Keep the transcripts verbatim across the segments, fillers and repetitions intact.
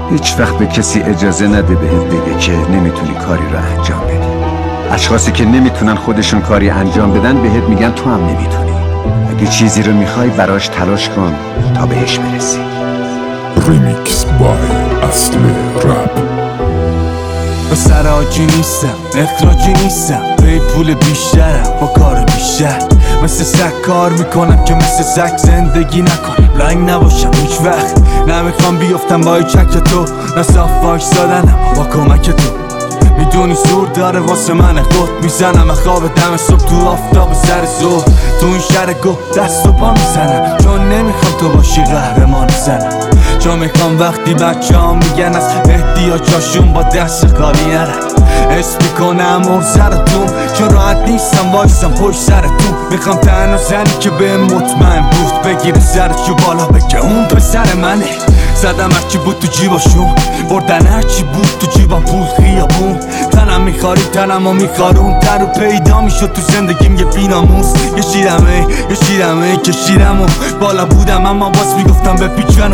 هیچ وقت به کسی اجازه نده بهت بگه که نمیتونی کاری رو انجام بدی. اشخاصی که نمیتونن خودشون کاری انجام بدن بهت میگن تو هم نمیتونی. اگه چیزی رو میخوای براش تلاش کن تا بهش برسی. ریمیکس بای اصل رپ. سراجی نیستم، اخراجی نیستم، به پول بیشترم با کار بیشتر. مثل سگ کار میکنم که مثل سگ زندگی نکنم، لنگ نباشم هیچ وقت. نمیخوام بیفتم با چک تو، نه صاف وایسادنم با کمک تو. میدونی زور داره واسه من قد میزنم، خواب دم صبح تو آفتاب سر ظهر. تو این شهر گو دست و پا میزنم، چون نمیخوام تو باشی قهرمان زنم. چون میخوام وقتی بچه ها میگن از احتیاجاشون با دست خالی نرم. حس میکنم موزرتون، چون راحت نیستم وایسم پشت سرتون. میخوام تنها زنی که به مطمئن بود بگیره سرشو بالا بگه اون پسر منه. زدم هرچی بود تو جیباشون، بردن هرچی بود تو جیبم، پول خیابون. تنم میخاری تنم و میخارون، تر و پیدا میشد تو زندگیم یه بیناموس. کشیدمه کشیدمه کشیدم و بالا بودم، اما باز میگفتم بپیچنم.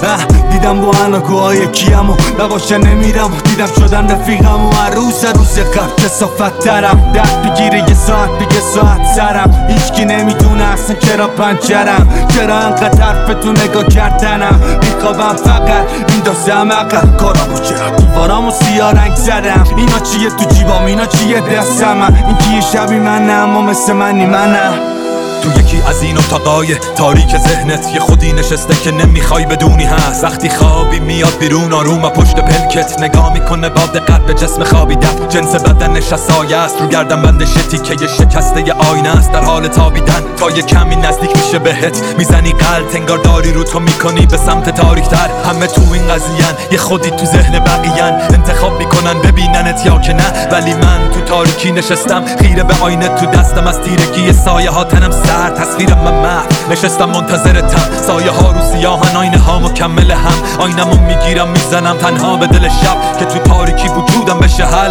دیدم با اناگوهای کیم و نباشه نمیرم، دیدم شدن رفیقم و عروس روز قبل کسافت ترم. درد بگیره یه ساعت بگه ساعت سرم، هیچکی نمیدونه اصلا چرا پنچرم، چرا انقدر حرفتو نگاه کردنم. میخوابم فقط میندازم عقل کارامو، چرا دیوارامو سیاه رنگ زدم. اینا چیه تو جیبام، اینا چیه دستم، این کیه شبی منه اما مثل منی منه. تو یکی از این اتاقای تاریک ذهنت یه خودی نشسته که نمیخوای بدونی هست. وقتی خوابی میاد بیرون آروم و پشت پلکت نگاه میکنه با دقت به جسم خوابیدن. جنس بدنش از سایه است، رو گردن بندش تیکه یه شکسته ی آینه است در حال تابیدن. تا یه کمی نزدیک میشه بهت میزنی قلط، انگار داری رو تو میکنی به سمت تاریکتر. همه تو این قضیهن، یه خودی تو ذهن بقیهن، انتخاب میکنن ببیننت یا که نه. ولی من تو تاریکی نشستم خیره به آینه، تو دستم از تیرگی سایه ها تنم سر. تصویرم من محو نشستم منتظرتم، سایه ها رو سیاهن، آینه ها مکمل هم. آینمو میگیرم میزنم تنها به دل شب که تو تاریکی وجودم بشه حل.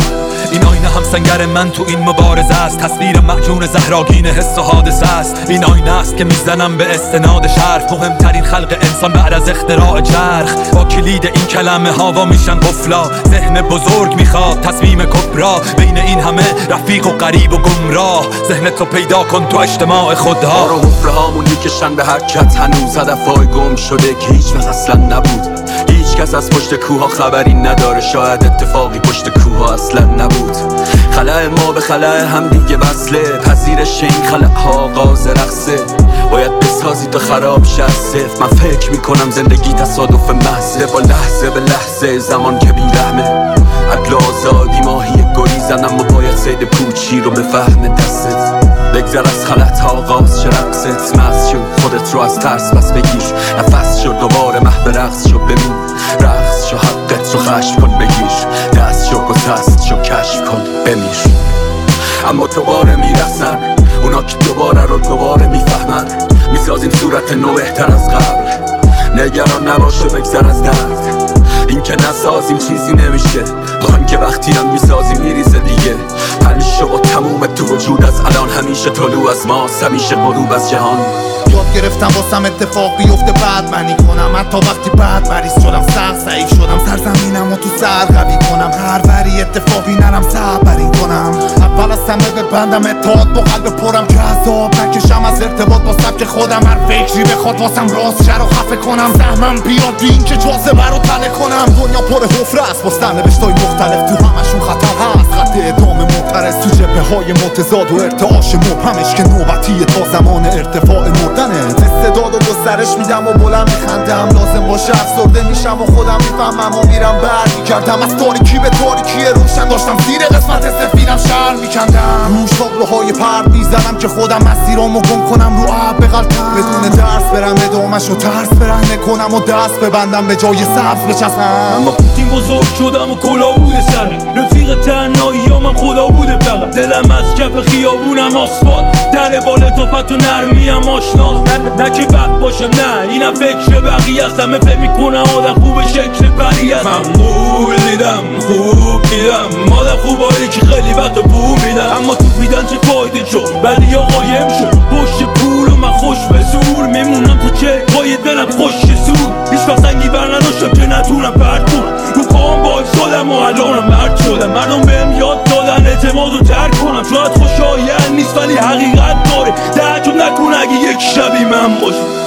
این آینه هم سنگر من تو این مبارزه است، تصویر محجون زهراگین حس و حادثه است. این آینه است که میزنم به استناد شرف، مهمترین خلق انسان بعد از اختراع چرخ. با کلید این کلمه هوا میشن قفلا، ذهن بزرگ میخواد تصمیم کبرا. بین این همه رفیق و غریب و گمراه، ذهنتو پیدا کن تو اجتماع خودها. رو حفره هامون میکشن به حرکت، هنوز هدفهای گم شده که هیچ وقت اصلا نبود. هیچ کس از پشت کوها خبری نداره، شاید اتفاقی پشت کوها اصلا نبود. خلأ ما به خلأ هم دیگه وصله، پذیرش این خلأ ها آغاز رقصه. باید بسازی تا خراب شه از صفر. من فکر میکنم زندگی تصادف محضه، با لحظه به لحظه زمان که بیرحمه. عدل آزادی ماهی گریزن، اما باید صید پوچی رو بفهم دستت. بگذر از خلأ ها آغاز شه رقصت، مغز شو خودت رو از ترس بس بگیر. نفس شو دوباره محو رقص شو، ببین رقص شو حقت رو خشم کن بگیر. دست شو گسست شو کشف کن بمیر. اما دوباره میرسن اونا که دوباره رو دوباره میفهمن، میسازیم صورت نو بهتر از قبل. نگران نباشه بگذر از درد، این که نسازیم چیزی نمیشه. آن که وقتی هم میسازیم میریزه دیگه. حل شو و تموم تو وجود از الان، همیشه طلوع از ماست همیشه غروب از جهان. یاد گرفتم واسم اتفاق بیفته بعد منی کنم، حتی وقتی بعد مریض شدم سخت ضعیف شدم. سرزمینم و تو سر قوی کنم، هر وری اتفاقی نرم صبرین کنم. اول از همه ببندم اتحاد با قلب پرم که عذاب نکشم از ارتباط با سبک خودم. هر فکری بخواد واسم راست شه رو خفه کنم، سهمم بیاد بین که جاذبه رو تله کنم. دنیا پر حفره است با سرنوشتای مختلف، تو همشون خطر هست، خط ادامه معترض. تو جبهه های متضاد و ارتعاش مبهمش که نوبتیه تا زمان ارتفاع مردنه. استعداد و گسترش میدم و بلند میخندم، لازم باشه افسرده میشم و خودم میفهمم و میرم بر میکردم. از تاریکی به تاریکی روشن داشتم زیر قسمت سفیدم شهر میکندم. روش تابلوهای پرد میزنم که خودم مسیرامو گم کنم رو آب بغلطم. بدون درس برم ادامش و ترس برهنه کنم و دست ببندم به جای سبز بچسبم. با پوتین بزرگ شدم و کلا بوده سرم، رفیق تنهایی ها من خدا بوده فقط. دلم از کف خیابونم آسفالت، در بال توپت و نرمیم آشناست. نه, نه که بد باشم، نه اینم فکر بقیه است. همه فکر میکنم آدم خوب شکل پری است. من قول دیدم خوب دیدم آدم خوبایی که خیلی وقت بو میدم، اما تو میدن چه فایده شد ولی یا قایم شد. پشت پول و من خوش به زور میمونم تو چه پای دلم خوش زور. هیچ وقت سنگی بر نداشتم که نتونم پر الانم مرد شدم، مردم بهم یاد دادن اعتماد رو ترک کنم. شاید خوشایند نیست ولی حقیقت داره، تعجب نکن اگه یک شبی من باشم.